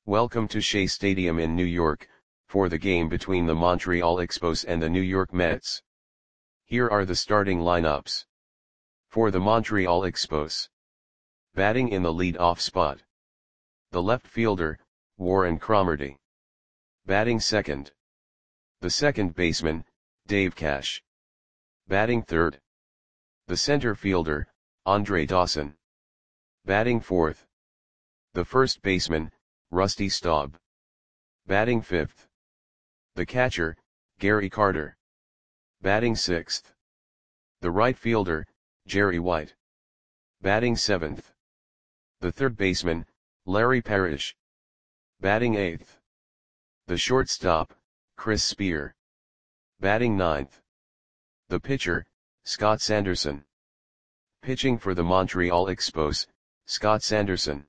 Welcome to Shea Stadium in New York, for the game between the Montreal Expos and the New York Mets. Here are the starting lineups. For the Montreal Expos. Batting in the lead-off spot. The left fielder, Warren Cromartie. Batting second. The second baseman, Dave Cash. Batting third. The center fielder, Andre Dawson. Batting fourth. The first baseman, Rusty Staub. Batting fifth. The catcher, Gary Carter. Batting sixth. The right fielder, Jerry White. Batting seventh. The third baseman, Larry Parrish. Batting eighth. The shortstop, Chris Spear. Batting ninth. The pitcher, Scott Sanderson. Pitching for the Montreal Expos, Scott Sanderson.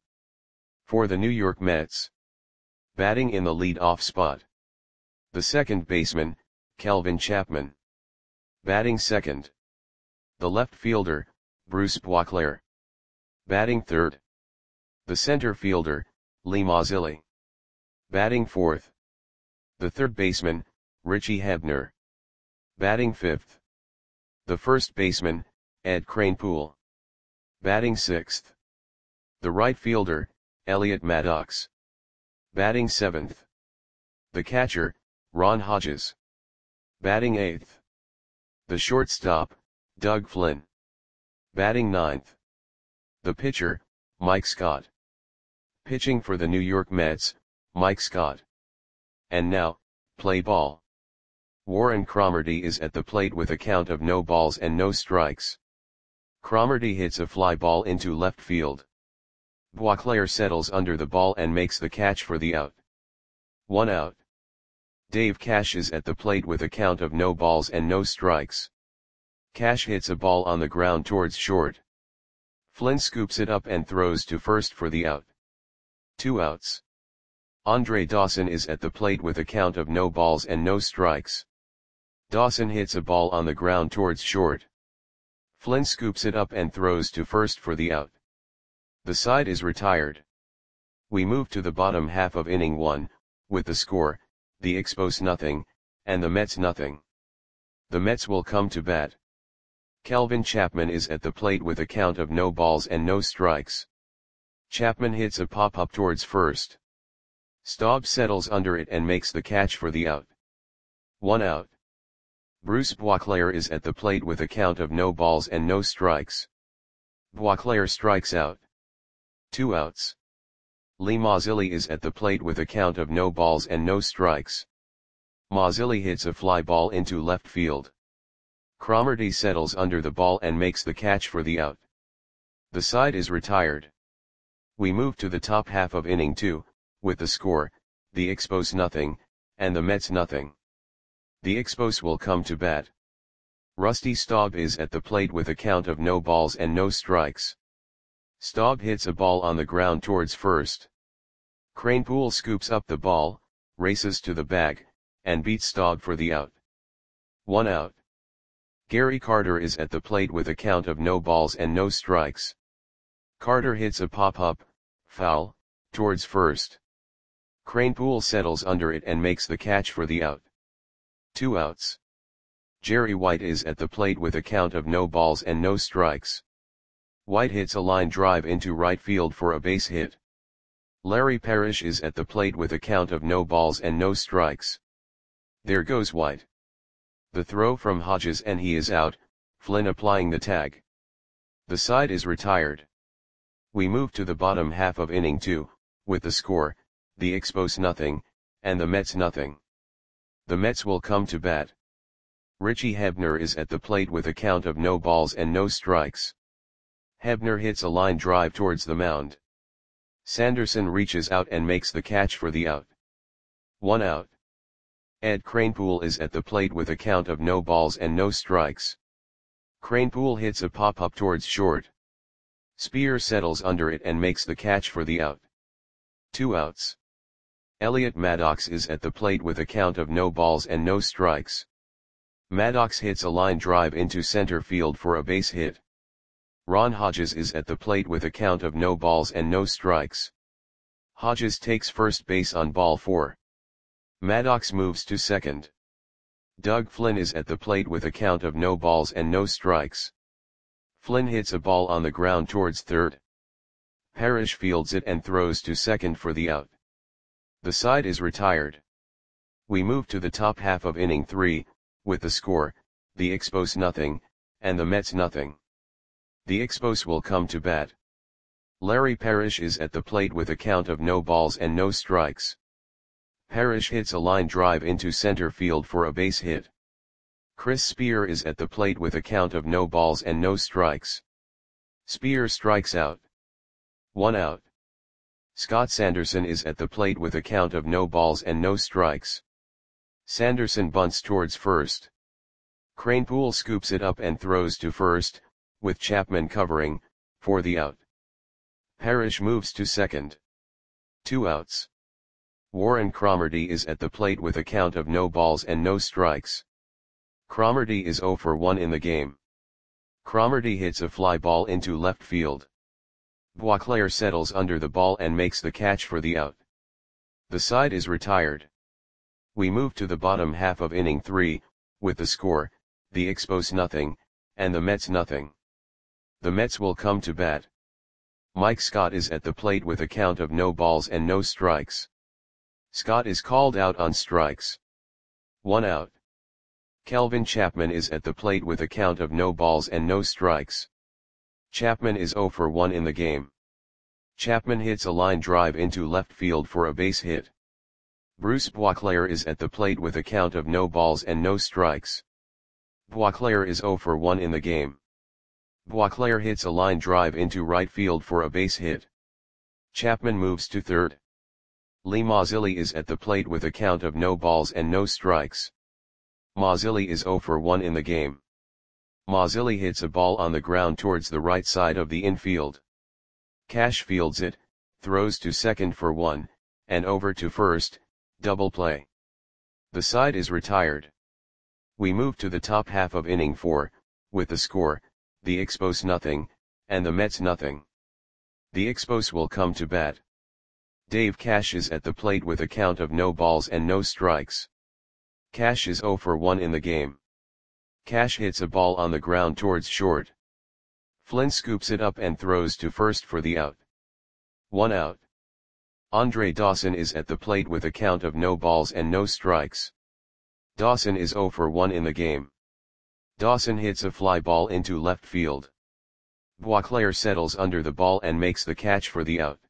For the New York Mets. Batting in the lead-off spot. The second baseman, Calvin Chapman. Batting second. The left fielder, Bruce Boisclair. Batting third. The center fielder, Lee Mazzilli. Batting fourth. The third baseman, Richie Hebner. Batting fifth. The first baseman, Ed Kranepool. Batting sixth. The right fielder, Elliot Maddox. Batting seventh. The catcher, Ron Hodges. Batting eighth. The shortstop, Doug Flynn. Batting ninth. The pitcher, Mike Scott. Pitching for the New York Mets, Mike Scott. And now, play ball. Warren Cromartie is at the plate with a count of no balls and no strikes. Cromartie hits a fly ball into left field. Boisclair settles under the ball and makes the catch for the out. 1 out. Dave Cash is at the plate with a count of no balls and no strikes. Cash hits a ball on the ground towards short. Flynn scoops it up and throws to first for the out. 2 outs. Andre Dawson is at the plate with a count of no balls and no strikes. Dawson hits a ball on the ground towards short. Flynn scoops it up and throws to first for the out. The side is retired. We move to the bottom half of inning 1, with the score, the Expos nothing, and the Mets nothing. The Mets will come to bat. Calvin Chapman is at the plate with a count of no balls and no strikes. Chapman hits a pop-up towards first. Staub settles under it and makes the catch for the out. 1 out. Bruce Boisclair is at the plate with a count of no balls and no strikes. Boisclair strikes out. 2 outs. Lee Mazzilli is at the plate with a count of no balls and no strikes. Mazzilli hits a fly ball into left field. Cromartie settles under the ball and makes the catch for the out. The side is retired. We move to the top half of inning 2, with the score, the Expos nothing, and the Mets nothing. The Expos will come to bat. Rusty Staub is at the plate with a count of no balls and no strikes. Staub hits a ball on the ground towards first. Kranepool scoops up the ball, races to the bag, and beats Staub for the out. 1 out. Gary Carter is at the plate with a count of no balls and no strikes. Carter hits a pop-up, foul, towards first. Kranepool settles under it and makes the catch for the out. 2 outs. Jerry White is at the plate with a count of no balls and no strikes. White hits a line drive into right field for a base hit. Larry Parrish is at the plate with a count of no balls and no strikes. There goes White. The throw from Hodges and he is out, Flynn applying the tag. The side is retired. We move to the bottom half of inning 2, with the score, the Expos nothing, and the Mets nothing. The Mets will come to bat. Richie Hebner is at the plate with a count of no balls and no strikes. Hebner hits a line drive towards the mound. Sanderson reaches out and makes the catch for the out. 1 out. Ed Kranepool is at the plate with a count of no balls and no strikes. Kranepool hits a pop-up towards short. Spear settles under it and makes the catch for the out. 2 outs. Elliot Maddox is at the plate with a count of no balls and no strikes. Maddox hits a line drive into center field for a base hit. Ron Hodges is at the plate with a count of no balls and no strikes. Hodges takes first base on ball 4. Maddox moves to second. Doug Flynn is at the plate with a count of no balls and no strikes. Flynn hits a ball on the ground towards third. Parrish fields it and throws to second for the out. The side is retired. We move to the top half of inning 3, with the score, the Expos nothing, and the Mets nothing. The Expos will come to bat. Larry Parrish is at the plate with a count of no balls and no strikes. Parrish hits a line drive into center field for a base hit. Chris Spear is at the plate with a count of no balls and no strikes. Spear strikes out. 1 out. Scott Sanderson is at the plate with a count of no balls and no strikes. Sanderson bunts towards first. Kranepool scoops it up and throws to first, with Chapman covering, for the out. Parrish moves to second. 2 outs. Warren Cromartie is at the plate with a count of no balls and no strikes. Cromartie is 0 for 1 in the game. Cromartie hits a fly ball into left field. Boisclair settles under the ball and makes the catch for the out. The side is retired. We move to the bottom half of inning 3, with the score, the Expos nothing, and the Mets nothing. The Mets will come to bat. Mike Scott is at the plate with a count of no balls and no strikes. Scott is called out on strikes. 1 out. Kelvin Chapman is at the plate with a count of no balls and no strikes. Chapman is 0 for 1 in the game. Chapman hits a line drive into left field for a base hit. Bruce Boisclair is at the plate with a count of no balls and no strikes. Boisclair is 0 for 1 in the game. Boisclair hits a line drive into right field for a base hit. Chapman moves to third. Lee Mazzilli is at the plate with a count of no balls and no strikes. Mazzilli is 0 for 1 in the game. Mazzilli hits a ball on the ground towards the right side of the infield. Cash fields it, throws to second for 1, and over to first, double play. The side is retired. We move to the top half of inning 4, with the score, the Expos nothing, and the Mets nothing. The Expos will come to bat. Dave Cash is at the plate with a count of no balls and no strikes. Cash is 0 for 1 in the game. Cash hits a ball on the ground towards short. Flynn scoops it up and throws to first for the out. 1 out. Andre Dawson is at the plate with a count of no balls and no strikes. Dawson is 0 for 1 in the game. Dawson hits a fly ball into left field. Boisclair settles under the ball and makes the catch for the out.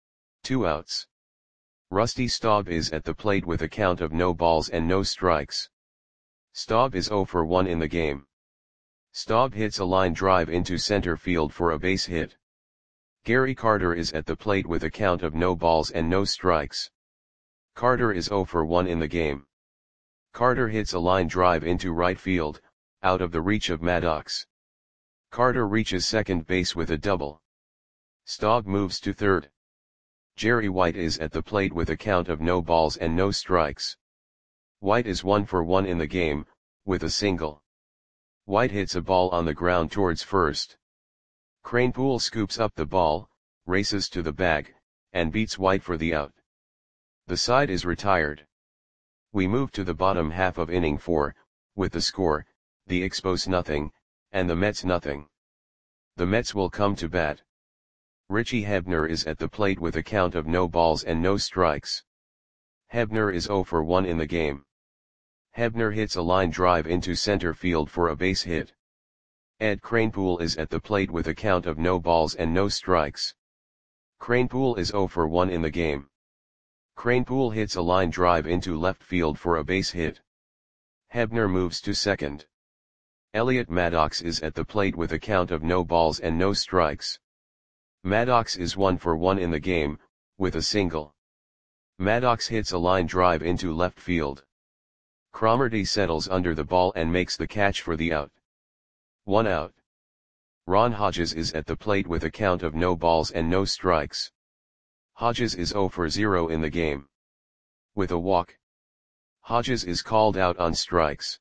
2 outs. Rusty Staub is at the plate with a count of no balls and no strikes. Staub is 0 for 1 in the game. Staub hits a line drive into center field for a base hit. Gary Carter is at the plate with a count of no balls and no strikes. Carter is 0 for 1 in the game. Carter hits a line drive into right field, out of the reach of Maddox. Carter reaches second base with a double. Staub moves to third. Jerry White is at the plate with a count of no balls and no strikes. White is 1 for 1 in the game, with a single. White hits a ball on the ground towards first. Kranepool scoops up the ball, races to the bag, and beats White for the out. The side is retired. We move to the bottom half of inning 4, with the score, the Expos nothing, and the Mets nothing. The Mets will come to bat. Richie Hebner is at the plate with a count of no balls and no strikes. Hebner is 0 for 1 in the game. Hebner hits a line drive into center field for a base hit. Ed Kranepool is at the plate with a count of no balls and no strikes. Kranepool is 0 for 1 in the game. Kranepool hits a line drive into left field for a base hit. Hebner moves to second. Elliot Maddox is at the plate with a count of no balls and no strikes. Maddox is 1 for 1 in the game, with a single. Maddox hits a line drive into left field. Cromartie settles under the ball and makes the catch for the out. 1 out. Ron Hodges is at the plate with a count of no balls and no strikes. Hodges is 0 for 0 in the game. With a walk. Hodges is called out on strikes.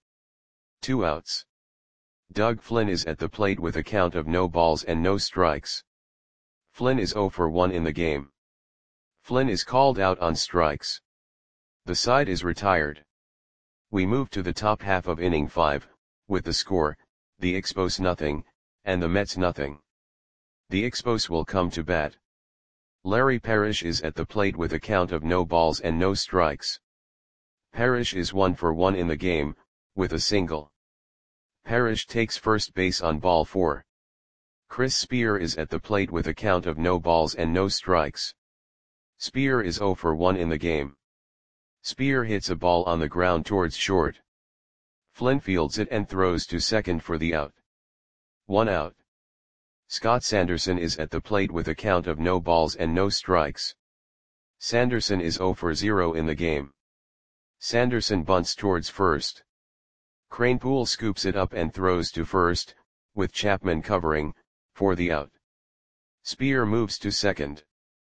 2 outs. Doug Flynn is at the plate with a count of no balls and no strikes. Flynn is 0 for 1 in the game. Flynn is called out on strikes. The side is retired. We move to the top half of inning 5, with the score, the Expos nothing, and the Mets nothing. The Expos will come to bat. Larry Parrish is at the plate with a count of no balls and no strikes. Parrish is 1 for 1 in the game, with a single. Parrish takes first base on ball 4. Chris Spear is at the plate with a count of no balls and no strikes. Spear is 0 for 1 in the game. Spear hits a ball on the ground towards short. Flynn fields it and throws to second for the out. 1 out. Scott Sanderson is at the plate with a count of no balls and no strikes. Sanderson is 0 for 0 in the game. Sanderson bunts towards first. Kranepool scoops it up and throws to first, with Chapman covering, for the out. Spear moves to second.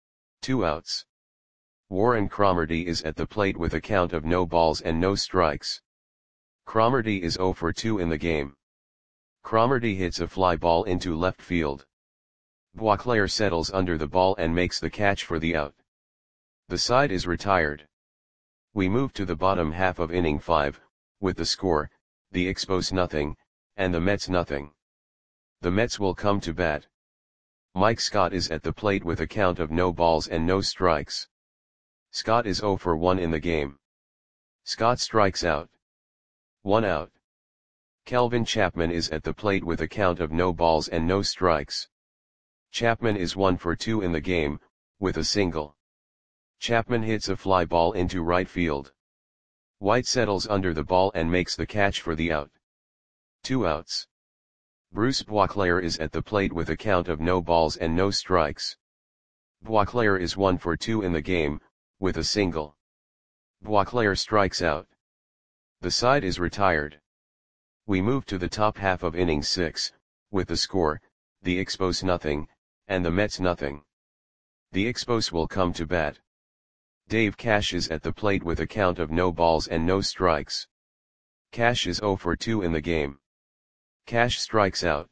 2 outs. Warren Cromartie is at the plate with a count of no balls and no strikes. Cromartie is 0 for 2 in the game. Cromartie hits a fly ball into left field. Boisclair settles under the ball and makes the catch for the out. The side is retired. We move to the bottom half of inning 5, with the score, the Expos nothing, and the Mets nothing. The Mets will come to bat. Mike Scott is at the plate with a count of no balls and no strikes. Scott is 0 for 1 in the game. Scott strikes out. 1 out. Kelvin Chapman is at the plate with a count of no balls and no strikes. Chapman is 1 for 2 in the game, with a single. Chapman hits a fly ball into right field. White settles under the ball and makes the catch for the out. 2 outs. Bruce Boisclair is at the plate with a count of no balls and no strikes. Boisclair is 1 for 2 in the game, with a single. Boisclair strikes out. The side is retired. We move to the top half of inning 6, with the score, the Expos nothing, and the Mets nothing. The Expos will come to bat. Dave Cash is at the plate with a count of no balls and no strikes. Cash is 0 for 2 in the game. Cash strikes out.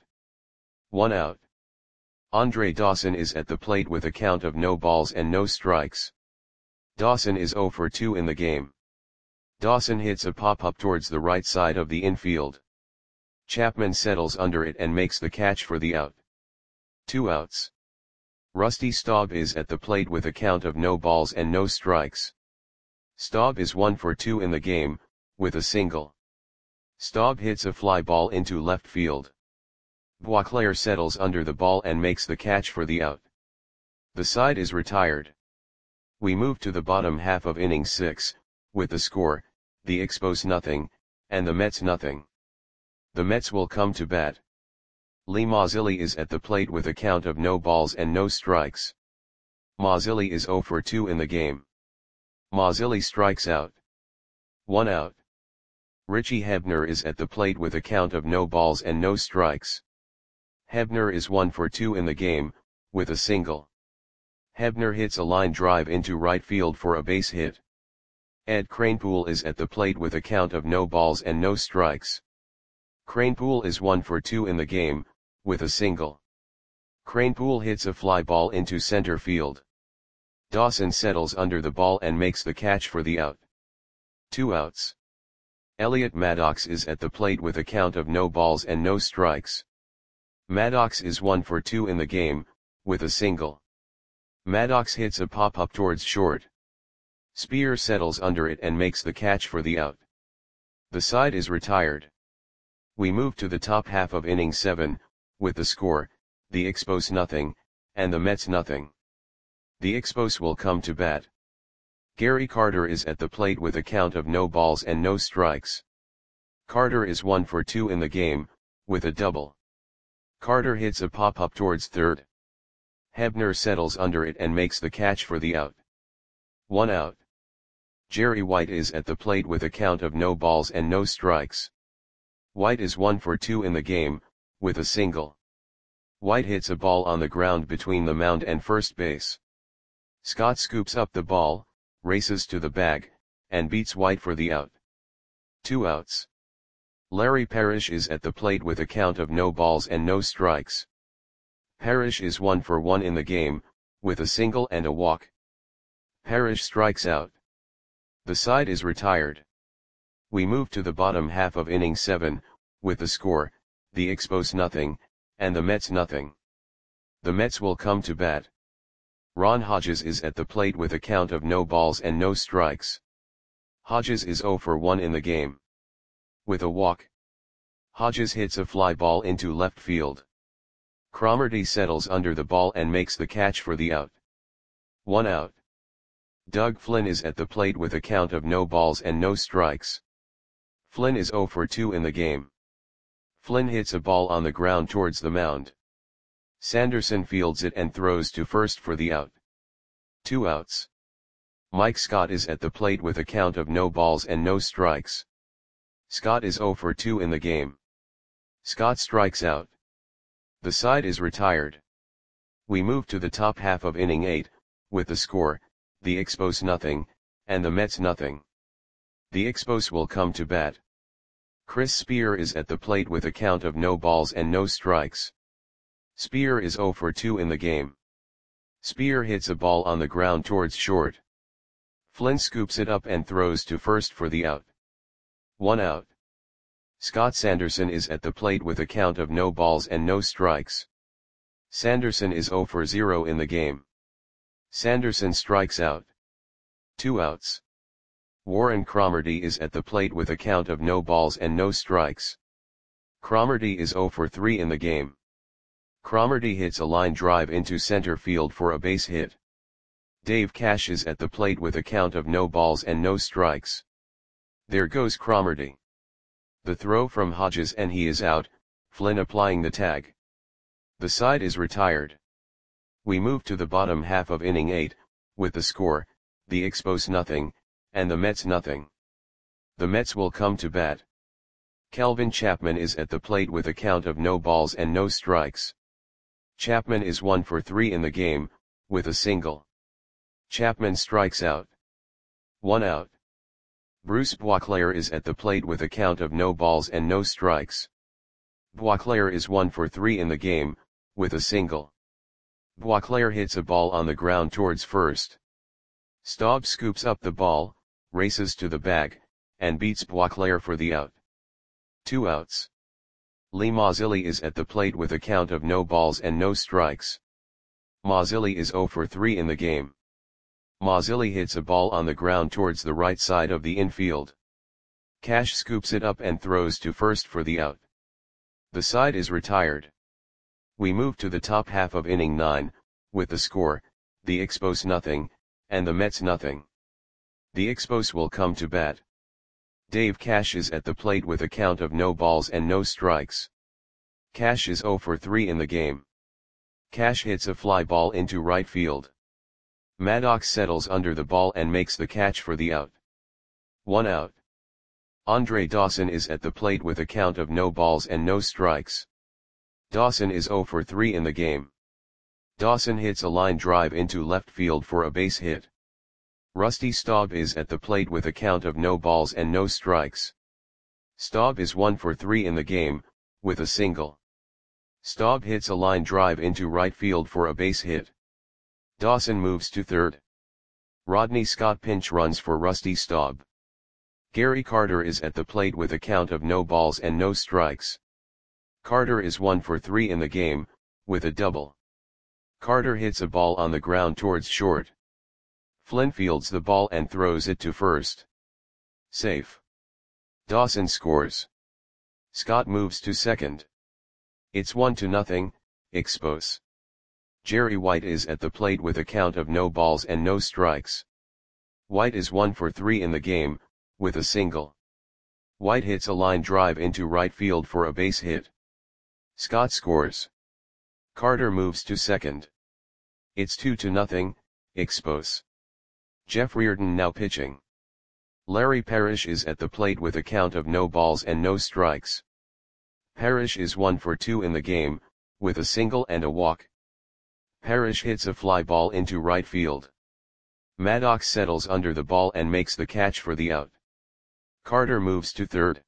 1 out. Andre Dawson is at the plate with a count of no balls and no strikes. Dawson is 0 for 2 in the game. Dawson hits a pop-up towards the right side of the infield. Chapman settles under it and makes the catch for the out. 2 outs. Rusty Staub is at the plate with a count of no balls and no strikes. Staub is 1 for 2 in the game, with a single. Staub hits a fly ball into left field. Boisclair settles under the ball and makes the catch for the out. The side is retired. We move to the bottom half of inning 6, with the score, the Expos nothing, and the Mets nothing. The Mets will come to bat. Lee Mazzilli is at the plate with a count of no balls and no strikes. Mazzilli is 0 for 2 in the game. Mazzilli strikes out. 1 out. Richie Hebner is at the plate with a count of no balls and no strikes. Hebner is 1 for 2 in the game, with a single. Hebner hits a line drive into right field for a base hit. Ed Kranepool is at the plate with a count of no balls and no strikes. Kranepool is 1 for 2 in the game, with a single. Kranepool hits a fly ball into center field. Dawson settles under the ball and makes the catch for the out. 2 outs. Elliot Maddox is at the plate with a count of no balls and no strikes. Maddox is 1 for 2 in the game, with a single. Maddox hits a pop-up towards short. Spear settles under it and makes the catch for the out. The side is retired. We move to the top half of inning 7, with the score, the Expos nothing, and the Mets nothing. The Expos will come to bat. Gary Carter is at the plate with a count of no balls and no strikes. Carter is 1 for 2 in the game, with a double. Carter hits a pop-up towards third. Hebner settles under it and makes the catch for the out. 1 out. Jerry White is at the plate with a count of no balls and no strikes. White is 1 for 2 in the game, with a single. White hits a ball on the ground between the mound and first base. Scott scoops up the ball, races to the bag, and beats White for the out. 2 outs. Larry Parrish is at the plate with a count of no balls and no strikes. Parrish is 1 for 1 in the game, with a single and a walk. Parrish strikes out. The side is retired. We move to the bottom half of inning 7, with the score, the Expos nothing, and the Mets nothing. The Mets will come to bat. Ron Hodges is at the plate with a count of no balls and no strikes. Hodges is 0 for 1 in the game. With a walk, Hodges hits a fly ball into left field. Cromartie settles under the ball and makes the catch for the out. 1 out. Doug Flynn is at the plate with a count of no balls and no strikes. Flynn is 0 for 2 in the game. Flynn hits a ball on the ground towards the mound. Sanderson fields it and throws to first for the out. 2 outs. Mike Scott is at the plate with a count of no balls and no strikes. Scott is 0 for 2 in the game. Scott strikes out. The side is retired. We move to the top half of inning 8, with the score, the Expos nothing, and the Mets nothing. The Expos will come to bat. Chris Spear is at the plate with a count of no balls and no strikes. Spear is 0 for 2 in the game. Spear hits a ball on the ground towards short. Flynn scoops it up and throws to first for the out. 1 out. Scott Sanderson is at the plate with a count of no balls and no strikes. Sanderson is 0 for 0 in the game. Sanderson strikes out. 2 outs. Warren Cromartie is at the plate with a count of no balls and no strikes. Cromartie is 0 for 3 in the game. Cromartie hits a line drive into center field for a base hit. Dave Cash is at the plate with a count of no balls and no strikes. There goes Cromartie. The throw from Hodges and he is out, Flynn applying the tag. The side is retired. We move to the bottom half of inning 8, with the score, the Expos nothing, and the Mets nothing. The Mets will come to bat. Kelvin Chapman is at the plate with a count of no balls and no strikes. Chapman is 1 for 3 in the game, with a single. Chapman strikes out. 1 out. Bruce Boisclair is at the plate with a count of no balls and no strikes. Boisclair is 1 for 3 in the game, with a single. Boisclair hits a ball on the ground towards first. Staub scoops up the ball, races to the bag, and beats Boisclair for the out. 2 outs. Lee Mazzilli is at the plate with a count of no balls and no strikes. Mazzilli is 0 for 3 in the game. Mazzilli hits a ball on the ground towards the right side of the infield. Cash scoops it up and throws to first for the out. The side is retired. We move to the top half of inning 9, with the score, the Expos nothing, and the Mets nothing. The Expos will come to bat. Dave Cash is at the plate with a count of no balls and no strikes. Cash is 0 for 3 in the game. Cash hits a fly ball into right field. Maddox settles under the ball and makes the catch for the out. 1 out. Andre Dawson is at the plate with a count of no balls and no strikes. Dawson is 0 for 3 in the game. Dawson hits a line drive into left field for a base hit. Rusty Staub is at the plate with a count of no balls and no strikes. Staub is 1 for 3 in the game, with a single. Staub hits a line drive into right field for a base hit. Dawson moves to third. Rodney Scott pinch runs for Rusty Staub. Gary Carter is at the plate with a count of no balls and no strikes. Carter is 1 for 3 in the game, with a double. Carter hits a ball on the ground towards short. Flynn fields the ball and throws it to first. Safe. Dawson scores. Scott moves to second. It's 1-0, Expos. Jerry White is at the plate with a count of no balls and no strikes. White is 1 for 3 in the game, with a single. White hits a line drive into right field for a base hit. Scott scores. Carter moves to second. It's 2-0, Expos. Jeff Reardon now pitching. Larry Parrish is at the plate with a count of no balls and no strikes. Parrish is 1 for 2 in the game, with a single and a walk. Parrish hits a fly ball into right field. Maddox settles under the ball and makes the catch for the out. Carter moves to third.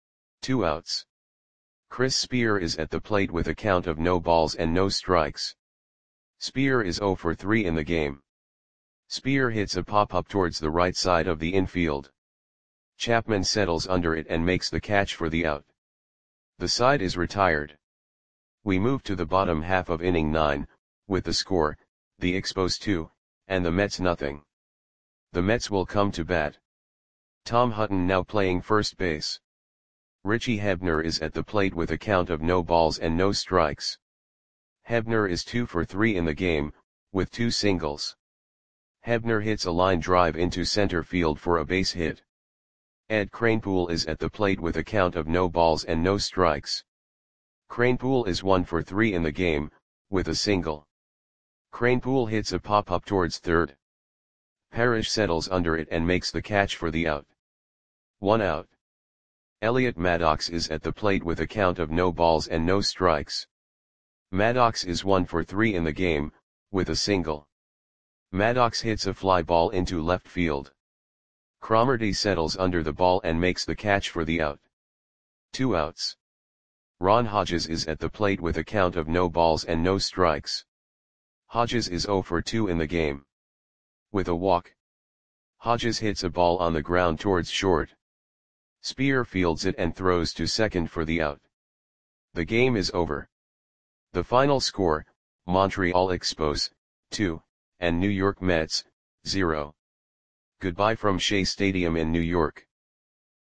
2 outs. Chris Spear is at the plate with a count of no balls and no strikes. Spear is 0 for 3 in the game. Spear hits a pop-up towards the right side of the infield. Chapman settles under it and makes the catch for the out. The side is retired. We move to the bottom half of inning 9, with the score, the Expos 2, and the Mets nothing. The Mets will come to bat. Tom Hutton now playing first base. Richie Hebner is at the plate with a count of no balls and no strikes. Hebner is 2 for 3 in the game, with 2 singles. Hebner hits a line drive into center field for a base hit. Ed Kranepool is at the plate with a count of no balls and no strikes. Kranepool is 1 for 3 in the game, with a single. Kranepool hits a pop-up towards third. Parrish settles under it and makes the catch for the out. 1 out. Elliot Maddox is at the plate with a count of no balls and no strikes. Maddox is 1 for 3 in the game, with a single. Maddox hits a fly ball into left field. Cromartie settles under the ball and makes the catch for the out. 2 outs. Ron Hodges is at the plate with a count of no balls and no strikes. Hodges is 0 for 2 in the game. With a walk. Hodges hits a ball on the ground towards short. Spear fields it and throws to second for the out. The game is over. The final score, Montreal Expos, 2, and New York Mets, 0. Goodbye from Shea Stadium in New York.